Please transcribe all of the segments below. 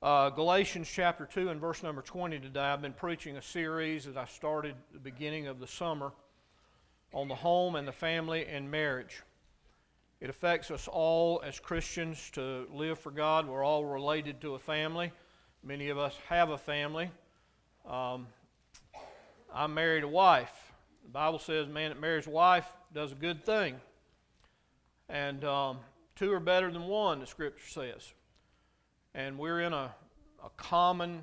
Galatians chapter 2 and verse number 20 today. I've been preaching a series that I started at the beginning of the summer on the home and the family and marriage. It affects us all as Christians to live for God. We're all related to a family. Many of us have a family. I married a wife. The Bible says a man that marries a wife does a good thing. And two are better than one, the Scripture says. And we're in a common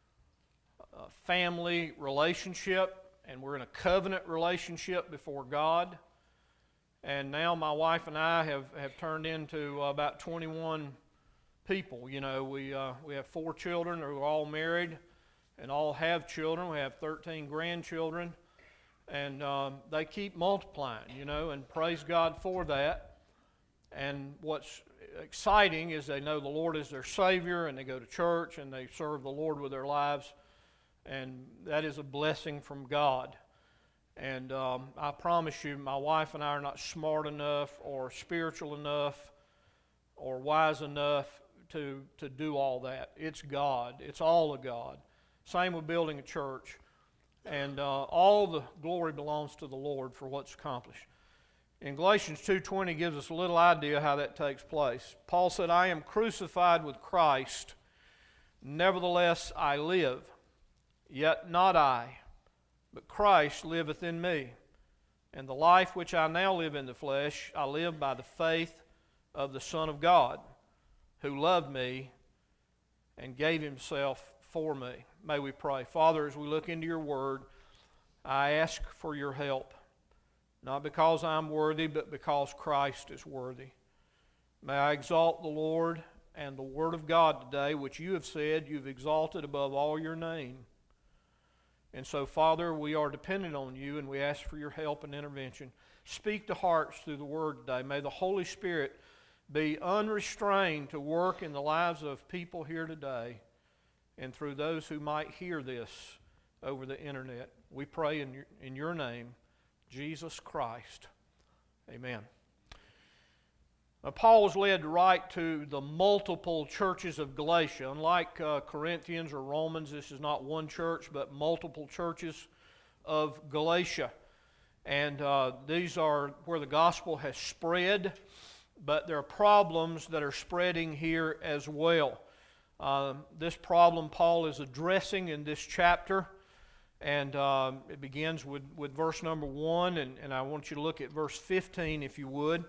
family relationship, and we're in a covenant relationship before God. And now my wife and I have turned into about 21 people. You know, we have 4 children who are all married and all have children. We have 13 grandchildren, and they keep multiplying, you know, and praise God for that. And what's exciting is they know the Lord is their Savior, and they go to church and they serve the Lord with their lives, and that is a blessing from God. And I promise you, my wife and I are not smart enough or spiritual enough or wise enough to do all that. It's God. It's all of God. Same with building a church. And all the glory belongs to the Lord for what's accomplished. In Galatians 2:20 gives us a little idea how that takes place. Paul said, I am crucified with Christ, nevertheless I live, yet not I, but Christ liveth in me. And the life which I now live in the flesh, I live by the faith of the Son of God, who loved me and gave himself for me. May we pray. Father, as we look into your word, I ask for your help. Not because I'm worthy, but because Christ is worthy. May I exalt the Lord and the Word of God today, which you have said you've exalted above all your name. And so, Father, we are dependent on you, and we ask for your help and intervention. Speak to hearts through the Word today. May the Holy Spirit be unrestrained to work in the lives of people here today and through those who might hear this over the internet. We pray in your name, Jesus Christ. Amen. Paul was led to write to the multiple churches of Galatia. Unlike Corinthians or Romans, this is not one church, but multiple churches of Galatia. And these are where the gospel has spread, but there are problems that are spreading here as well. This problem Paul is addressing in this chapter. And it begins with verse number 1, and I want you to look at verse 15 if you would.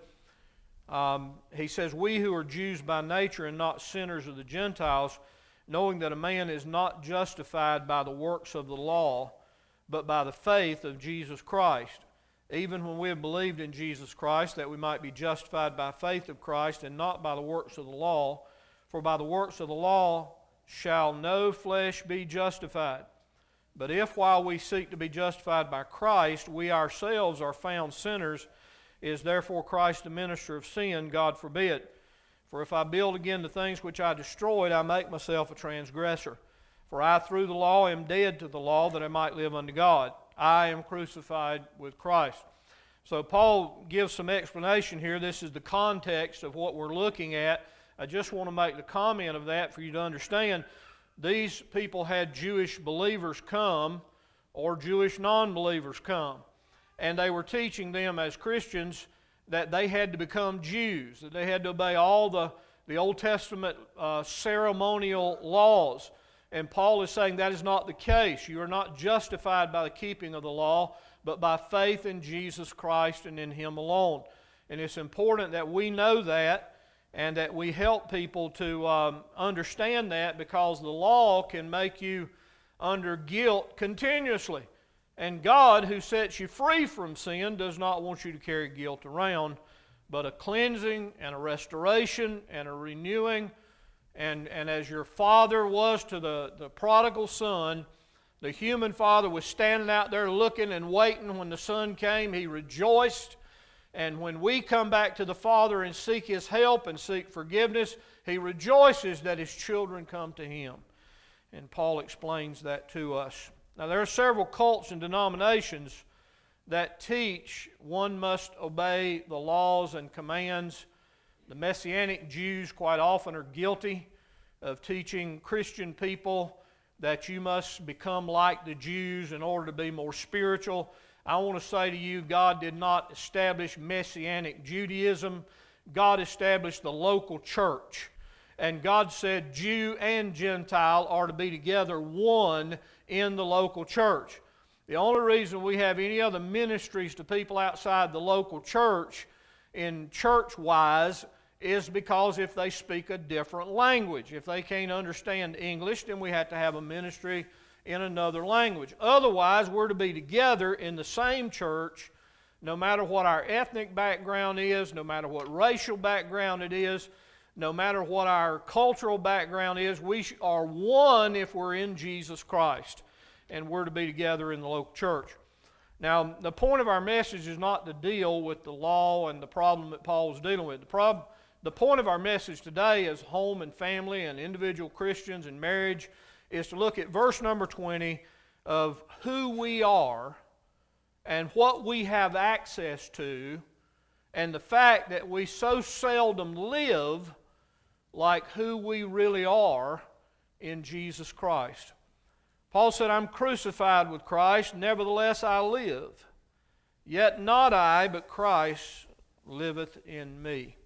He says, we who are Jews by nature and not sinners of the Gentiles, knowing that a man is not justified by the works of the law, but by the faith of Jesus Christ. Even when we have believed in Jesus Christ, that we might be justified by faith of Christ and not by the works of the law. For by the works of the law shall no flesh be justified. But if while we seek to be justified by Christ, we ourselves are found sinners, is therefore Christ the minister of sin? God forbid. For if I build again the things which I destroyed, I make myself a transgressor. For I through the law am dead to the law, that I might live unto God. I am crucified with Christ. So Paul gives some explanation here. This is the context of what we're looking at. I just want to make the comment of that for you to understand. These people had Jewish believers come or Jewish non-believers come. And they were teaching them as Christians that they had to become Jews, that they had to obey all the Old Testament ceremonial laws. And Paul is saying that is not the case. You are not justified by the keeping of the law, but by faith in Jesus Christ and in Him alone. And it's important that we know that, and that we help people to understand that, because the law can make you under guilt continuously. And God, who sets you free from sin, does not want you to carry guilt around, but a cleansing and a restoration and a renewing. And as your father was to the prodigal son, the human father was standing out there looking and waiting when the son came. He rejoiced. And when we come back to the Father and seek His help and seek forgiveness, He rejoices that His children come to Him. And Paul explains that to us. Now, there are several cults and denominations that teach one must obey the laws and commands. The Messianic Jews quite often are guilty of teaching Christian people that you must become like the Jews in order to be more spiritual. I want to say to you, God did not establish Messianic Judaism. God established the local church. And God said Jew and Gentile are to be together one in the local church. The only reason we have any other ministries to people outside the local church in church-wise is because if they speak a different language. If they can't understand English, then we have to have a ministry in another language. Otherwise, we're to be together in the same church, no matter what our ethnic background is, no matter what racial background it is, no matter what our cultural background is. We are one if we're in Jesus Christ, and we're to be together in the local church. Now, the point of our message is not to deal with the law and the problem that Paul was dealing with. The point of our message today as home and family and individual Christians and marriage is to look at verse number 20 of who we are and what we have access to, and the fact that we so seldom live like who we really are in Jesus Christ. Paul said, I'm crucified with Christ, nevertheless I live. Yet not I, but Christ liveth in me.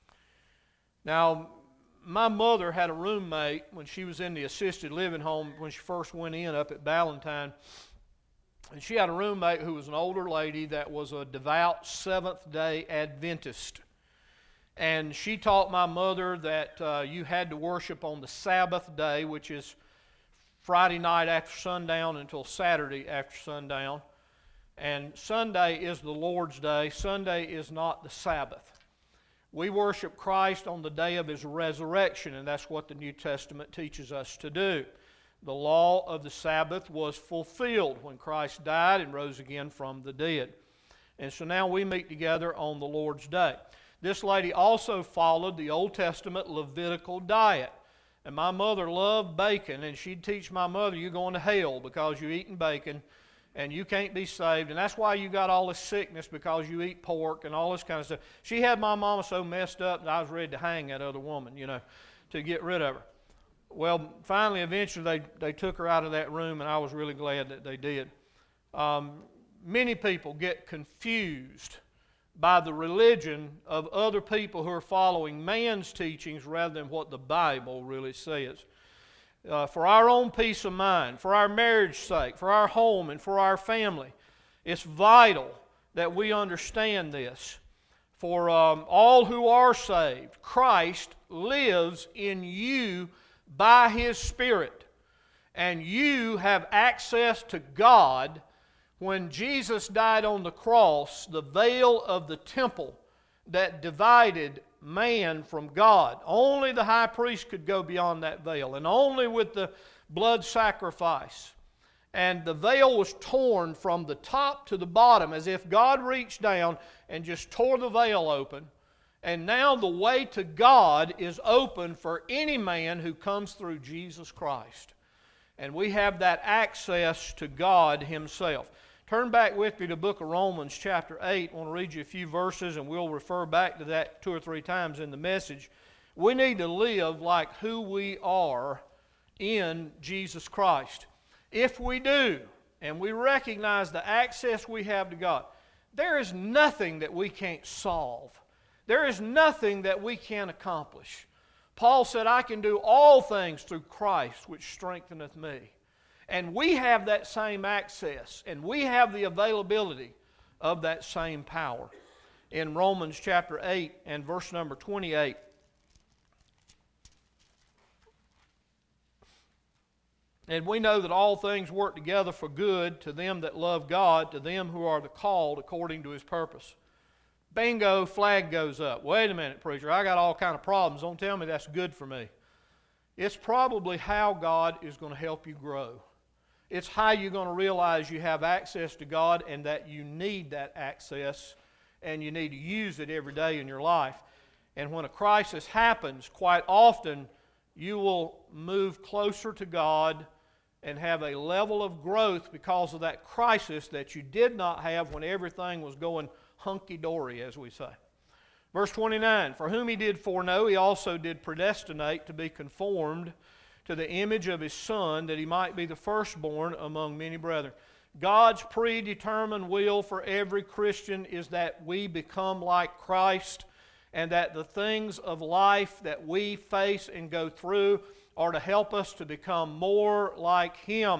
Now, my mother had a roommate when she was in the assisted living home when she first went in up at Ballantyne. And she had a roommate who was an older lady that was a devout Seventh-day Adventist. And she taught my mother that you had to worship on the Sabbath day, which is Friday night after sundown until Saturday after sundown. And Sunday is the Lord's day. Sunday is not the Sabbath. We worship Christ on the day of His resurrection, and that's what the New Testament teaches us to do. The law of the Sabbath was fulfilled when Christ died and rose again from the dead. And so now we meet together on the Lord's day. This lady also followed the Old Testament Levitical diet. And my mother loved bacon, and she'd teach my mother, you're going to hell because you're eating bacon, and you can't be saved. And that's why you got all this sickness, because you eat pork and all this kind of stuff. She had my mama so messed up that I was ready to hang that other woman, to get rid of her. Well, finally, eventually, they took her out of that room, and I was really glad that they did. Many people get confused by the religion of other people who are following man's teachings rather than what the Bible really says. For our own peace of mind, for our marriage's sake, for our home, and for our family, it's vital that we understand this. For all who are saved, Christ lives in you by His Spirit. And you have access to God. When Jesus died on the cross, the veil of the temple that divided man from God, only the high priest could go beyond that veil, and only with the blood sacrifice. And the veil was torn from the top to the bottom, as if God reached down and just tore the veil open. And now the way to God is open for any man who comes through Jesus Christ. And we have that access to God Himself. Turn back with me to the book of Romans chapter 8. I want to read you a few verses, and we'll refer back to that 2 or 3 times in the message. We need to live like who we are in Jesus Christ. If we do, and we recognize the access we have to God, there is nothing that we can't solve. There is nothing that we can't accomplish. Paul said, I can do all things through Christ which strengtheneth me. And we have that same access, and we have the availability of that same power. In Romans chapter 8 and verse number 28, and we know that all things work together for good to them that love God, to them who are the called according to His purpose. Bingo, flag goes up. Wait a minute, preacher, I got all kind of problems. Don't tell me that's good for me. It's probably how God is going to help you grow. It's how you're going to realize you have access to God and that you need that access and you need to use it every day in your life. And when a crisis happens, quite often you will move closer to God and have a level of growth because of that crisis that you did not have when everything was going hunky-dory, as we say. Verse 29, for whom He did foreknow, He also did predestinate to be conformed to the image of His Son, that He might be the firstborn among many brethren. God's predetermined will for every Christian is that we become like Christ, and that the things of life that we face and go through are to help us to become more like Him.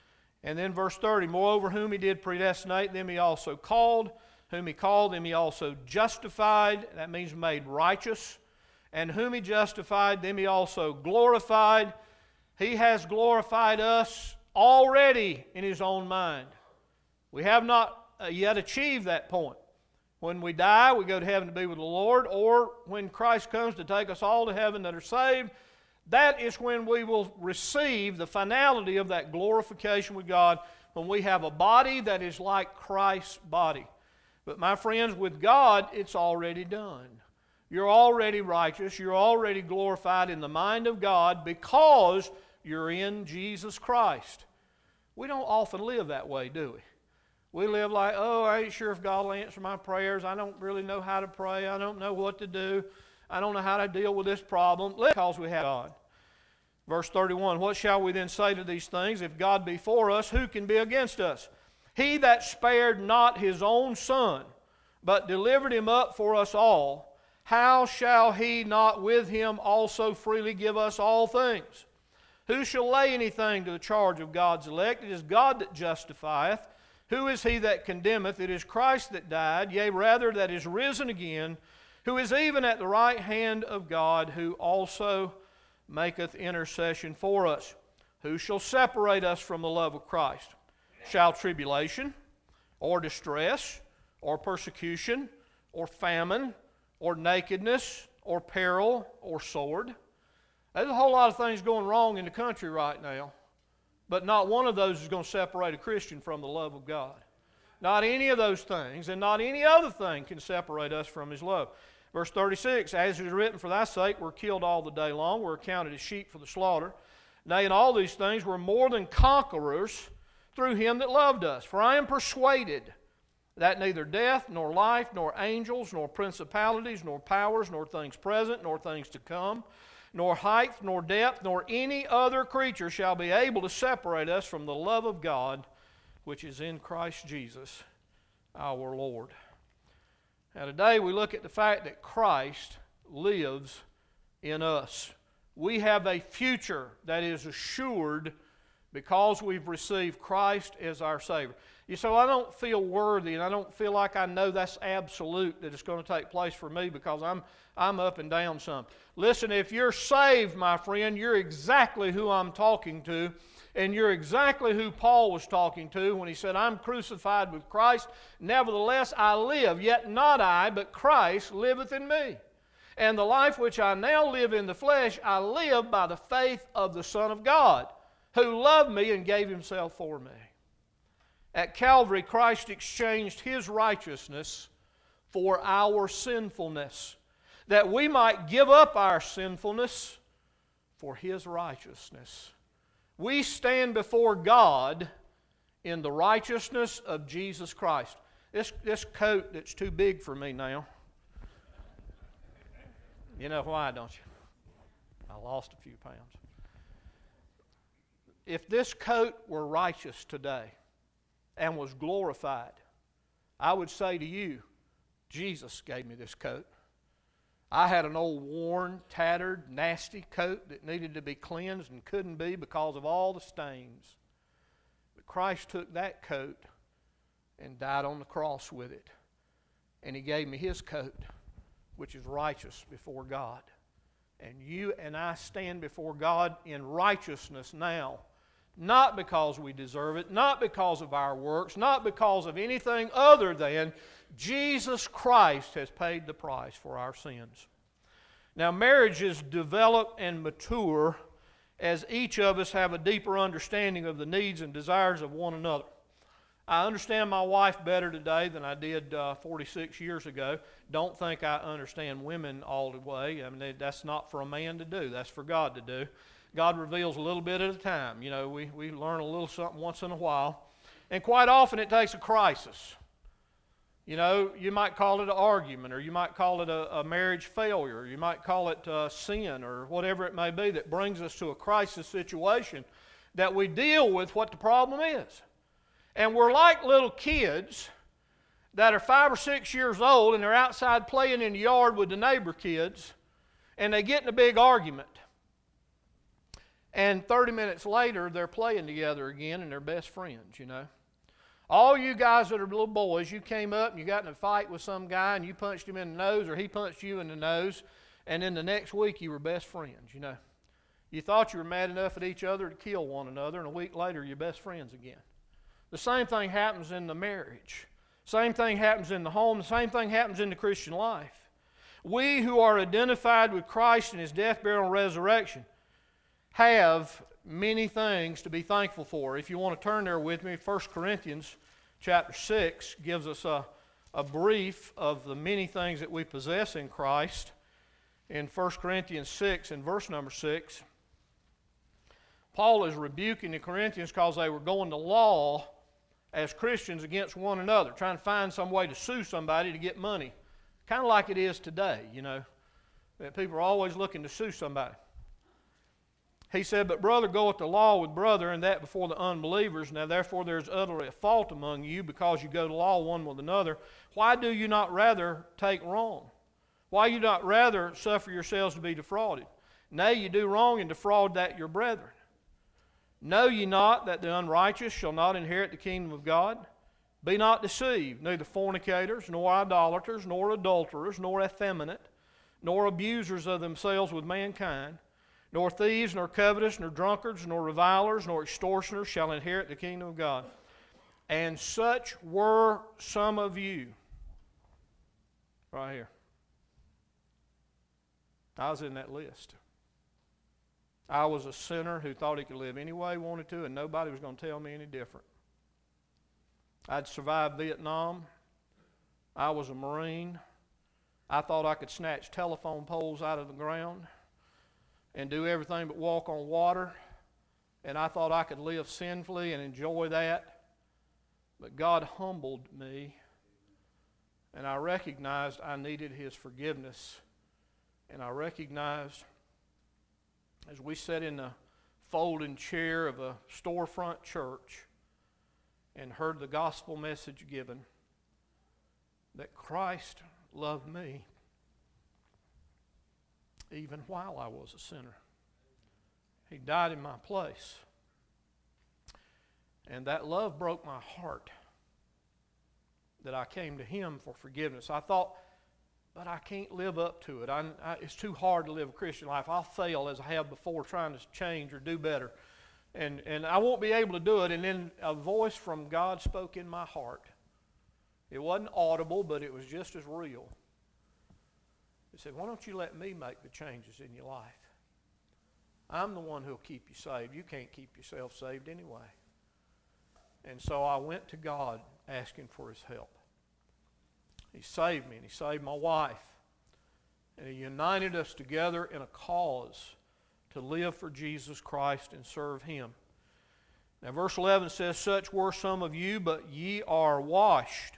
And then verse 30, moreover, whom He did predestinate, them He also called. Whom He called, them He also justified. That means made righteous. And whom He justified, them He also glorified. He has glorified us already in His own mind. We have not yet achieved that point. When we die, we go to heaven to be with the Lord, or when Christ comes to take us all to heaven that are saved, that is when we will receive the finality of that glorification with God, when we have a body that is like Christ's body. But my friends, with God, it's already done. You're already righteous. You're already glorified in the mind of God because you're in Jesus Christ. We don't often live that way, do we? We live like, oh, I ain't sure if God will answer my prayers. I don't really know how to pray. I don't know what to do. I don't know how to deal with this problem. Because we have God. Verse 31, what shall we then say to these things? If God be for us, who can be against us? He that spared not His own Son, but delivered Him up for us all, how shall He not with Him also freely give us all things? Who shall lay anything to the charge of God's elect? It is God that justifieth. Who is he that condemneth? It is Christ that died, yea, rather that is risen again, who is even at the right hand of God, who also maketh intercession for us. Who shall separate us from the love of Christ? Shall tribulation, or distress, or persecution, or famine, or nakedness, or peril, or sword? There's a whole lot of things going wrong in the country right now. But not one of those is going to separate a Christian from the love of God. Not any of those things, and not any other thing can separate us from His love. Verse 36, as it is written, for thy sake we're killed all the day long, we're accounted as sheep for the slaughter. Nay, in all these things we're more than conquerors through Him that loved us. For I am persuaded that neither death, nor life, nor angels, nor principalities, nor powers, nor things present, nor things to come, nor height, nor depth, nor any other creature shall be able to separate us from the love of God, which is in Christ Jesus our Lord. Now today we look at the fact that Christ lives in us. We have a future that is assured because we've received Christ as our Savior. You say, well, I don't feel worthy, and I don't feel like I know that's absolute that it's going to take place for me because I'm up and down some. Listen, if you're saved, my friend, you're exactly who I'm talking to, and you're exactly who Paul was talking to when he said, I'm crucified with Christ, nevertheless I live, yet not I, but Christ liveth in me. And the life which I now live in the flesh, I live by the faith of the Son of God, who loved me and gave Himself for me. At Calvary, Christ exchanged His righteousness for our sinfulness, that we might give up our sinfulness for His righteousness. We stand before God in the righteousness of Jesus Christ. This coat that's too big for me now, you know why, don't you? I lost a few pounds. If this coat were righteous today and was glorified, I would say to you, Jesus gave me this coat. I had an old worn, tattered, nasty coat that needed to be cleansed and couldn't be because of all the stains. But Christ took that coat and died on the cross with it. And He gave me His coat, which is righteous before God. And you and I stand before God in righteousness now, not because we deserve it, not because of our works, not because of anything other than Jesus Christ has paid the price for our sins. Now, marriages develop and mature as each of us have a deeper understanding of the needs and desires of one another. I understand my wife better today than I did 46 years ago. Don't think I understand women all the way. I mean, that's not for a man to do. That's for God to do. God reveals a little bit at a time. You know, we learn a little something once in a while. And quite often it takes a crisis You know, you might call it an argument, or you might call it a marriage failure, you might call it sin, or whatever it may be that brings us to a crisis situation, that we deal with what the problem is. And we're like little kids that are 5 or 6 years old, and they're outside playing in the yard with the neighbor kids, and they get in a big argument. And 30 minutes later, they're playing together again, and they're best friends, you know. All you guys that are little boys, you came up and you got in a fight with some guy and you punched him in the nose, or he punched you in the nose, and then the next week you were best friends, you know. You thought you were mad enough at each other to kill one another, and a week later you're best friends again. The same thing happens in the marriage. Same thing happens in the home. The same thing happens in the Christian life. We who are identified with Christ in His death, burial, and resurrection have many things to be thankful for. If you want to turn there with me, 1 Corinthians chapter 6 gives us a brief of the many things that we possess in Christ. In 1 Corinthians 6 and verse number 6, Paul is rebuking the Corinthians because they were going to law as Christians against one another, trying to find some way to sue somebody to get money. Kind of like it is today, you know, that people are always looking to sue somebody. He said, "But brother goeth to law with brother, and that before the unbelievers. Now therefore there is utterly a fault among you, because you go to law one with another. Why do you not rather take wrong? Why you not rather suffer yourselves to be defrauded? Nay, you do wrong and defraud that your brethren. Know ye not that the unrighteous shall not inherit the kingdom of God? Be not deceived, neither fornicators, nor idolaters, nor adulterers, nor effeminate, nor abusers of themselves with mankind, nor thieves, nor covetous, nor drunkards, nor revilers, nor extortioners shall inherit the kingdom of God. And such were some of you." Right here. I was in that list. I was a sinner who thought he could live any way he wanted to, and nobody was going to tell me any different. I'd survived Vietnam. I was a Marine. I thought I could snatch telephone poles out of the ground and do everything but walk on water, and I thought I could live sinfully and enjoy that. But God humbled me, and I recognized I needed His forgiveness, and I recognized, as we sat in the folding chair of a storefront church and heard the gospel message given, that Christ loved me even while I was a sinner. He died in my place. And that love broke my heart, that I came to Him for forgiveness. I thought, but I can't live up to it. It's too hard to live a Christian life. I'll fail as I have before trying to change or do better. And I won't be able to do it. And then a voice from God spoke in my heart. It wasn't audible, but it was just as real. He said, "Why don't you let me make the changes in your life? I'm the one who'll keep you saved. You can't keep yourself saved anyway." And so I went to God asking for His help. He saved me, and He saved my wife. And He united us together in a cause to live for Jesus Christ and serve Him. Now verse 11 says, "Such were some of you, but ye are washed."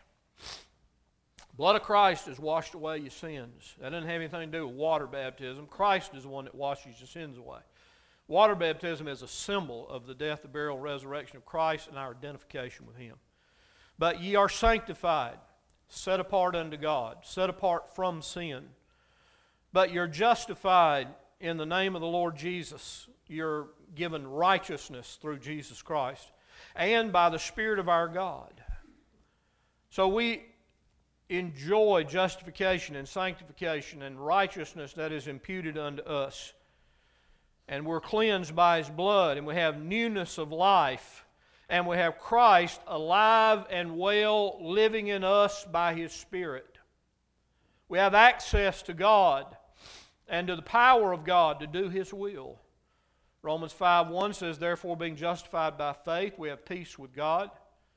Blood of Christ has washed away your sins. That doesn't have anything to do with water baptism. Christ is the one that washes your sins away. Water baptism is a symbol of the death, the burial, resurrection of Christ and our identification with Him. "But ye are sanctified, set apart unto God," set apart from sin. "But you're justified in the name of the Lord Jesus." You're given righteousness through Jesus Christ. "And by the Spirit of our God." So we enjoy justification and sanctification and righteousness that is imputed unto us. And we're cleansed by His blood, and we have newness of life, and we have Christ alive and well living in us by His Spirit. We have access to God and to the power of God to do His will. Romans 5:1 says, "Therefore, being justified by faith, we have peace with God,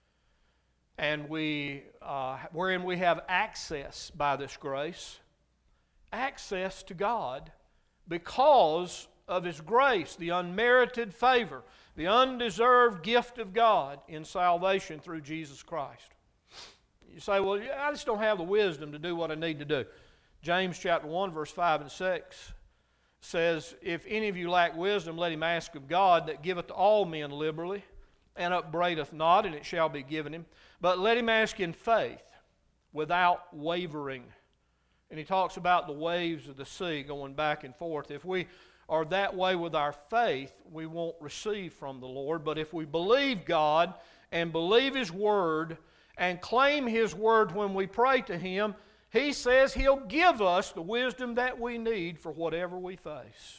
and wherein we have access by this grace, access to God because of His grace, the unmerited favor, the undeserved gift of God in salvation through Jesus Christ." You say, well, I just don't have the wisdom to do what I need to do. James chapter 1, verse 5 and 6 says, if any of you lack wisdom, let him ask of God, that giveth to all men liberally, and upbraideth not, and it shall be given him. But let him ask in faith, without wavering. And he talks about the waves of the sea going back and forth. If we are that way with our faith, we won't receive from the Lord. But if we believe God and believe His Word and claim His Word when we pray to Him, He says He'll give us the wisdom that we need for whatever we face.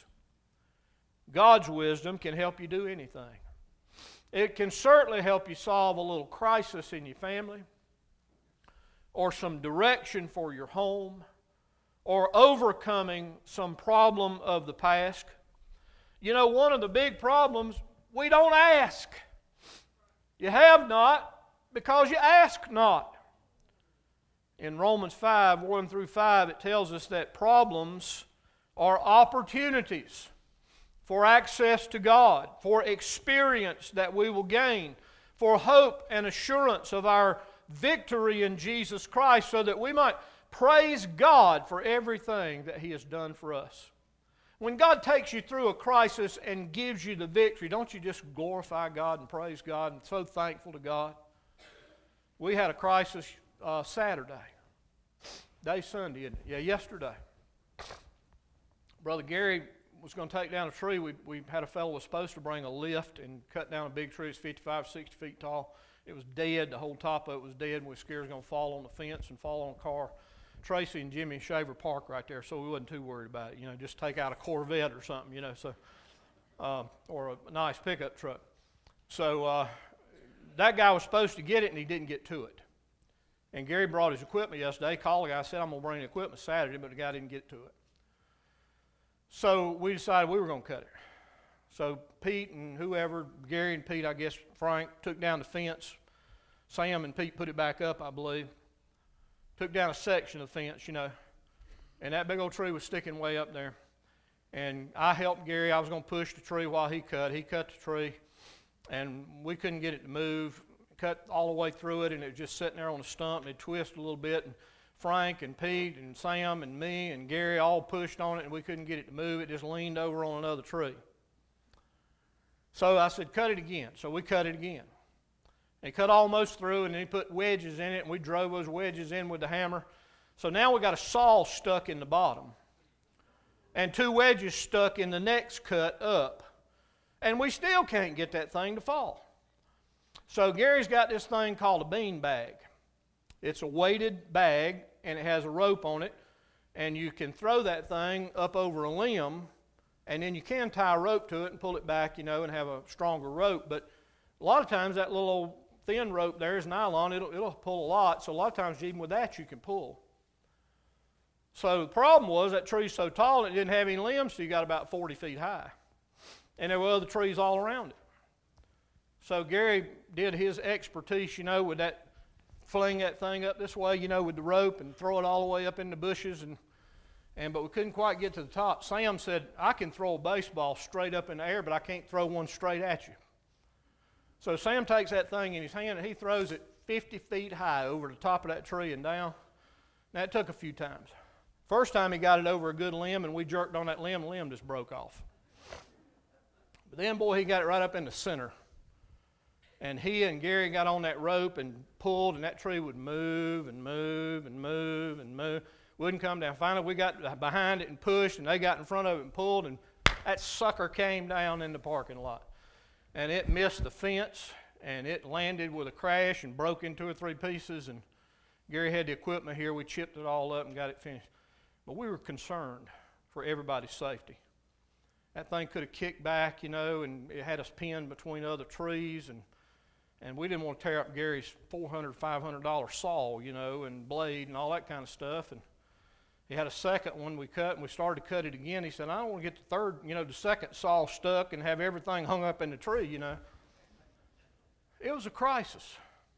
God's wisdom can help you do anything. It can certainly help you solve a little crisis in your family, or some direction for your home, or overcoming some problem of the past. You know, one of the big problems, we don't ask. You have not because you ask not. In Romans 5, 1 through 5, it tells us that problems are opportunities for access to God, for experience that we will gain, for hope and assurance of our victory in Jesus Christ, so that we might praise God for everything that He has done for us. When God takes you through a crisis and gives you the victory, don't you just glorify God and praise God and so thankful to God? We had a crisis Saturday. Today's Sunday, isn't it? Yeah, yesterday. Brother Gary was going to take down a tree. We had a fellow who was supposed to bring a lift and cut down a big tree. It's 55, 60 feet tall. It was dead. The whole top of it was dead, and we were scared it was going to fall on the fence and fall on a car. Tracy and Jimmy Shaver parked right there, so we wasn't too worried about it. You know, just take out a Corvette or something, you know, so or a nice pickup truck. So that guy was supposed to get it, and he didn't get to it. And Gary brought his equipment yesterday. Called the guy, said, I'm going to bring the equipment Saturday, but the guy didn't get to it. So we decided we were going to cut it. So Pete and whoever, Gary and Pete, I guess Frank, took down the fence. Sam and Pete put it back up, I believe. Took down a section of the fence, you know. And that big old tree was sticking way up there. And I helped Gary. I was going to push the tree while he cut. He cut the tree, and we couldn't get it to move. Cut all the way through it, and it was just sitting there on a stump, and it twisted a little bit. And Frank and Pete and Sam and me and Gary all pushed on it, and we couldn't get it to move. It just leaned over on another tree. So I said, cut it again. So we cut it again. They cut almost through, and then he put wedges in it, and we drove those wedges in with the hammer. So now we got a saw stuck in the bottom, and 2 wedges stuck in the next cut up. And we still can't get that thing to fall. So Gary's got this thing called a bean bag. It's a weighted bag, and it has a rope on it, and you can throw that thing up over a limb, and then you can tie a rope to it and pull it back, you know, and have a stronger rope. But a lot of times that little old thin rope there is nylon. It'll pull a lot, so a lot of times even with that you can pull. So the problem was that tree's so tall and it didn't have any limbs, so you got about 40 feet high. And there were other trees all around it. So Gary did his expertise, you know, with that, fling that thing up this way, you know, with the rope and throw it all the way up in the bushes, but we couldn't quite get to the top. Sam said, I can throw a baseball straight up in the air, but I can't throw one straight at you. So Sam takes that thing in his hand and he throws it 50 feet high over the top of that tree and down. Now it took a few times. First time he got it over a good limb and we jerked on that limb, the limb just broke off. But then, boy, he got it right up in the center. And he and Gary got on that rope and pulled, and that tree would move and move and move and move. Wouldn't come down. Finally, we got behind it and pushed, and they got in front of it and pulled, and that sucker came down in the parking lot. And it missed the fence, and it landed with a crash and broke in 2 or 3 pieces. And Gary had the equipment here. We chipped it all up and got it finished. But we were concerned for everybody's safety. That thing could have kicked back, you know, and it had us pinned between other trees, and we didn't want to tear up Gary's $400, $500 saw, you know, and blade and all that kind of stuff. And he had a second one we cut, and we started to cut it again. He said, I don't want to get the second saw stuck and have everything hung up in the tree, you know. It was a crisis.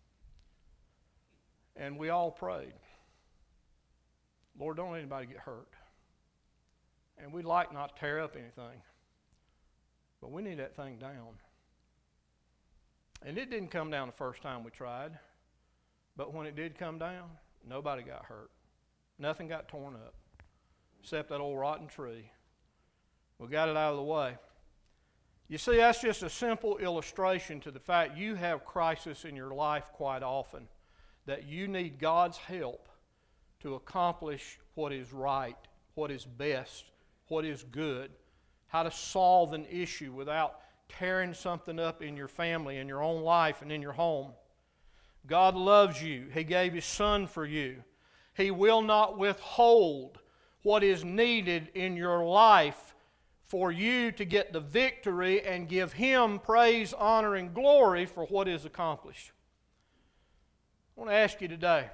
And we all prayed, Lord, don't let anybody get hurt. And we'd like not to tear up anything, but we need that thing down. And it didn't come down the first time we tried. But when it did come down, nobody got hurt. Nothing got torn up, except that old rotten tree. We got it out of the way. You see, that's just a simple illustration to the fact you have crisis in your life quite often, that you need God's help to accomplish what is right, what is best, what is good, how to solve an issue without tearing something up in your family, in your own life, and in your home. God loves you. He gave His Son for you. He will not withhold what is needed in your life for you to get the victory and give Him praise, honor, and glory for what is accomplished. I want to ask you today,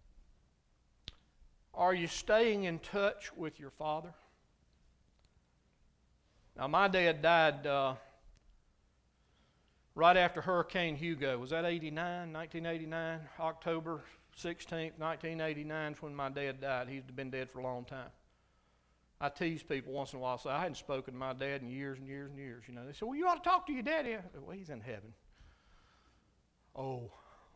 are you staying in touch with your Father? Now, my dad died right after Hurricane Hugo. Was that 1989? October 16th, 1989 is when my dad died. He's been dead for a long time. I tease people once in a while, say, I hadn't spoken to my dad in years and years and years. You know, they say, well, you ought to talk to your daddy. Well, he's in heaven. Oh.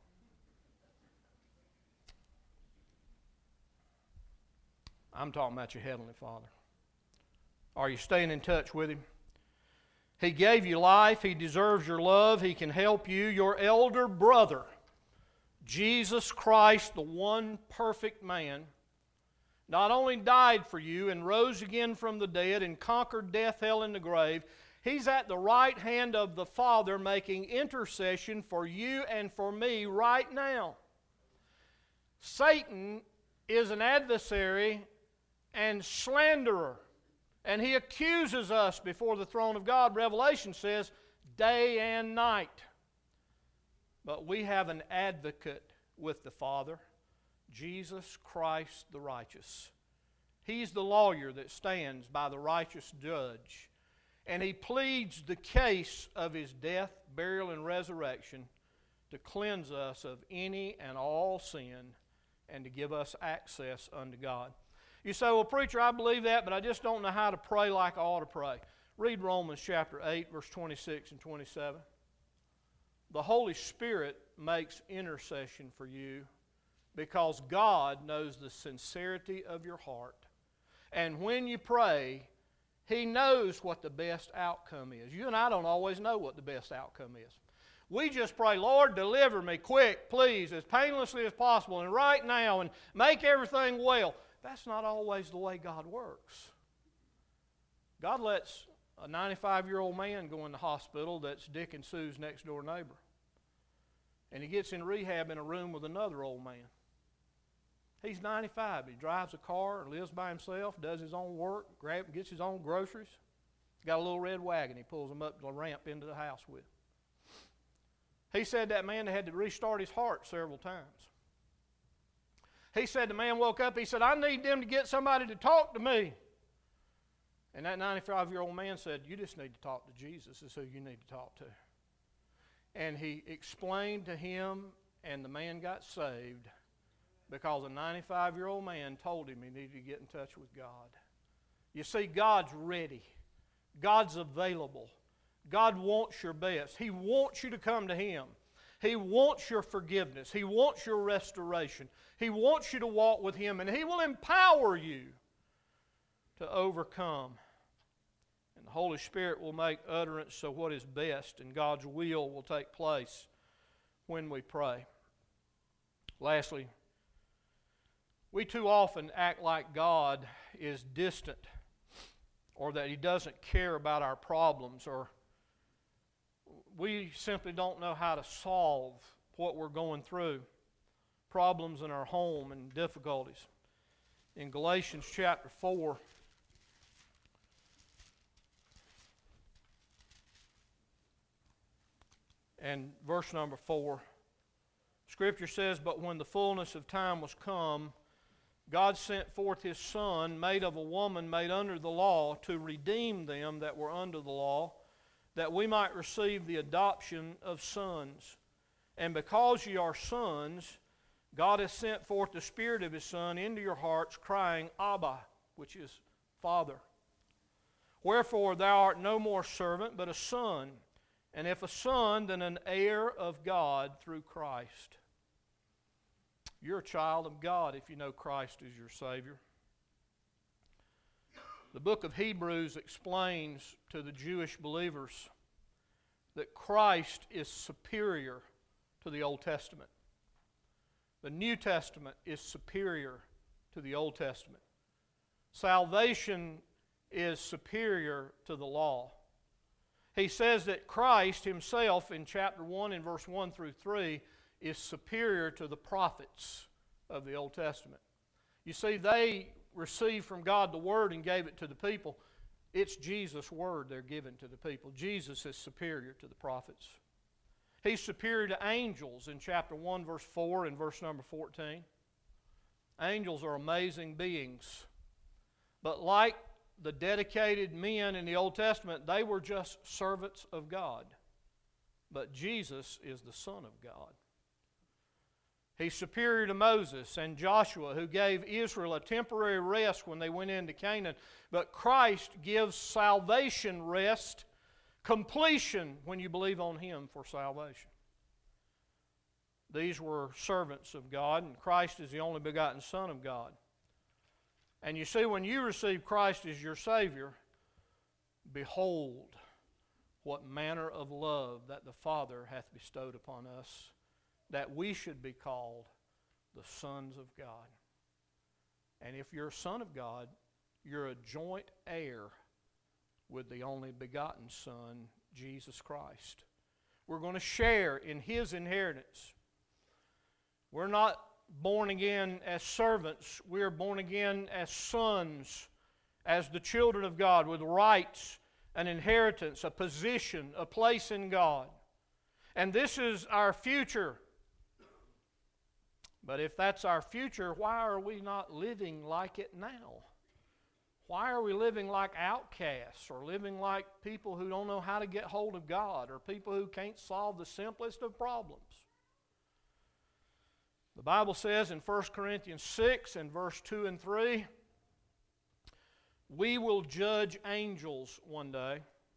I'm talking about your Heavenly Father. Are you staying in touch with Him? He gave you life. He deserves your love. He can help you. Your elder brother, Jesus Christ, the one perfect man, not only died for you and rose again from the dead and conquered death, hell, and the grave, He's at the right hand of the Father making intercession for you and for me right now. Satan is an adversary and slanderer, and he accuses us before the throne of God. Revelation says, day and night. But we have an advocate with the Father, Jesus Christ the righteous. He's the lawyer that stands by the righteous judge, and He pleads the case of His death, burial, and resurrection to cleanse us of any and all sin and to give us access unto God. You say, well, preacher, I believe that, but I just don't know how to pray like I ought to pray. Read Romans chapter 8, verse 26 and 27. The Holy Spirit makes intercession for you because God knows the sincerity of your heart. And when you pray, He knows what the best outcome is. You and I don't always know what the best outcome is. We just pray, Lord, deliver me quick, please, as painlessly as possible, and right now, and make everything well. That's not always the way God works. God lets a 95-year-old man go in the hospital that's Dick and Sue's next door neighbor. And he gets in rehab in a room with another old man. He's 95. He drives a car, lives by himself, does his own work, gets his own groceries. He's got a little red wagon he pulls them up the ramp into the house with. He said that man had to restart his heart several times. He said the man woke up, he said, I need them to get somebody to talk to me. And that 95-year-old man said, you just need to talk to Jesus. Is who you need to talk to. And he explained to him, and the man got saved because a 95-year-old man told him he needed to get in touch with God. You see, God's ready. God's available. God wants your best. He wants you to come to Him. He wants your forgiveness. He wants your restoration. He wants you to walk with Him, and He will empower you to overcome. And the Holy Spirit will make utterance so what is best, and God's will take place when we pray. Lastly, we too often act like God is distant, or that He doesn't care about our problems, or we simply don't know how to solve what we're going through, problems in our home and difficulties. In Galatians chapter 4, and verse number 4, Scripture says, but when the fullness of time was come, God sent forth His Son, made of a woman made under the law, to redeem them that were under the law, that we might receive the adoption of sons. And because ye are sons, God has sent forth the Spirit of His Son into your hearts, crying, Abba, which is Father. Wherefore thou art no more servant, but a son. And if a son, then an heir of God through Christ. You're a child of God if you know Christ as your Savior. The book of Hebrews explains to the Jewish believers that Christ is superior to the Old Testament. The New Testament is superior to the Old Testament. Salvation is superior to the law. He says that Christ himself in chapter 1 and verse 1 through 3 is superior to the prophets of the Old Testament. You see, they received from God the Word and gave it to the people. It's Jesus' Word they're giving to the people. Jesus is superior to the prophets. He's superior to angels in chapter 1, verse 4 and verse number 14. Angels are amazing beings. But like the dedicated men in the Old Testament, they were just servants of God. But Jesus is the Son of God. He's superior to Moses and Joshua, who gave Israel a temporary rest when they went into Canaan. But Christ gives salvation rest, completion, when you believe on Him for salvation. These were servants of God, and Christ is the only begotten Son of God. And you see, when you receive Christ as your Savior, behold what manner of love that the Father hath bestowed upon us, that we should be called the sons of God. And if you're a son of God, you're a joint heir with the only begotten Son, Jesus Christ. We're going to share in His inheritance. We're not born again as servants. We are born again as sons, as the children of God, with rights, an inheritance, a position, a place in God. And this is our future. But if that's our future, why are we not living like it now? Why are we living like outcasts, or living like people who don't know how to get hold of God, or people who can't solve the simplest of problems? The Bible says in 1 Corinthians 6 and verse 2 and 3, we will judge angels one day.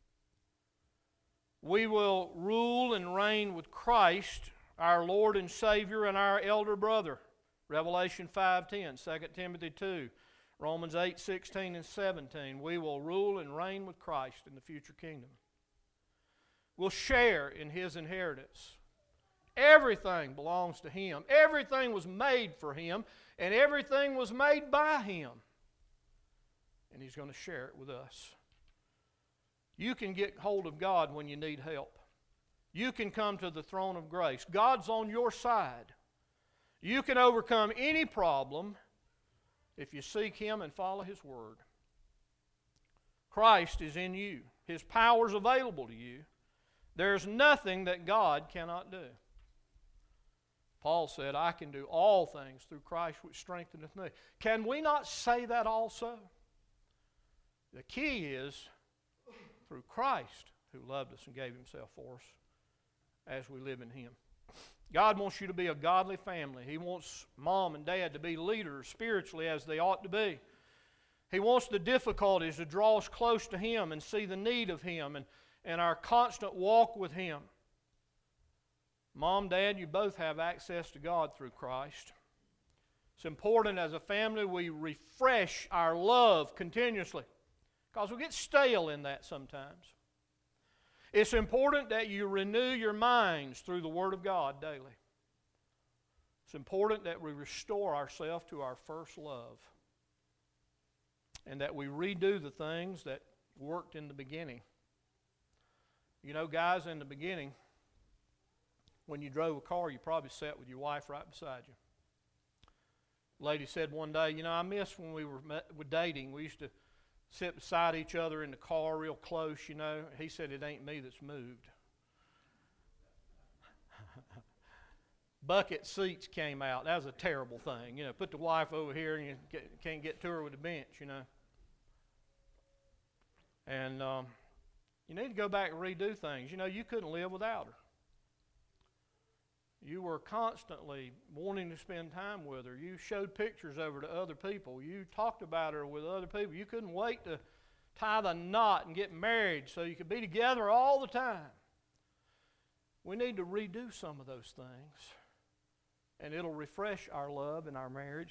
We will rule and reign with Christ, our Lord and Savior, and our elder brother. Revelation 5:10, 2 Timothy 2, Romans 8:16 and 17. We will rule and reign with Christ in the future kingdom. We'll share in His inheritance. Everything belongs to Him. Everything was made for Him, and everything was made by Him. And He's going to share it with us. You can get hold of God when you need help. You can come to the throne of grace. God's on your side. You can overcome any problem if you seek Him and follow His Word. Christ is in you. His power is available to you. There's nothing that God cannot do. Paul said, I can do all things through Christ which strengtheneth me. Can we not say that also? The key is through Christ who loved us and gave Himself for us as we live in Him. God wants you to be a godly family. He wants mom and dad to be leaders spiritually as they ought to be. He wants the difficulties to draw us close to Him and see the need of Him and our constant walk with Him. Mom, Dad, you both have access to God through Christ. It's important as a family we refresh our love continuously, because we get stale in that sometimes. It's important that you renew your minds through the Word of God daily. It's important that we restore ourselves to our first love, and that we redo the things that worked in the beginning. You know, guys, in the beginning, when you drove a car, you probably sat with your wife right beside you. Lady said one day, you know, I miss when we were dating. We used to sit beside each other in the car real close, you know. He said, it ain't me that's moved. Bucket seats came out. That was a terrible thing. You know, put the wife over here and you can't get to her with a bench, you know. And you need to go back and redo things. You know, you couldn't live without her. You were constantly wanting to spend time with her. You showed pictures of her to other people. You talked about her with other people. You couldn't wait to tie the knot and get married so you could be together all the time. We need to redo some of those things and it'll refresh our love and our marriage.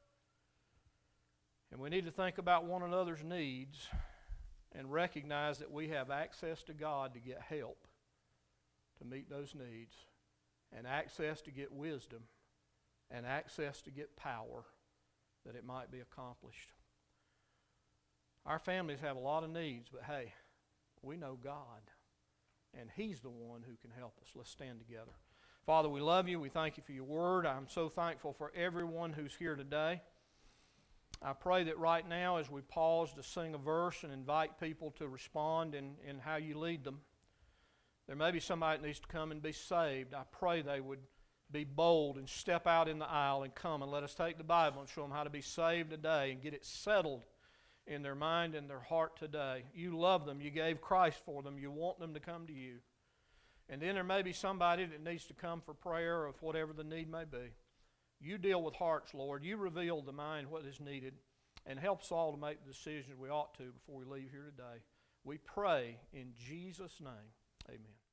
And we need to think about one another's needs and recognize that we have access to God to get help to meet those needs, and access to get wisdom, and access to get power that it might be accomplished. Our families have a lot of needs, but hey, we know God, and He's the one who can help us. Let's stand together. Father, we love you. We thank you for your word. I'm so thankful for everyone who's here today. I pray that right now, as we pause to sing a verse and invite people to respond in how you lead them, there may be somebody that needs to come and be saved. I pray they would be bold and step out in the aisle and come and let us take the Bible and show them how to be saved today and get it settled in their mind and their heart today. You love them. You gave Christ for them. You want them to come to you. And then there may be somebody that needs to come for prayer of whatever the need may be. You deal with hearts, Lord. You reveal the mind what is needed, and help us all to make the decisions we ought to before we leave here today. We pray in Jesus' name. Amen.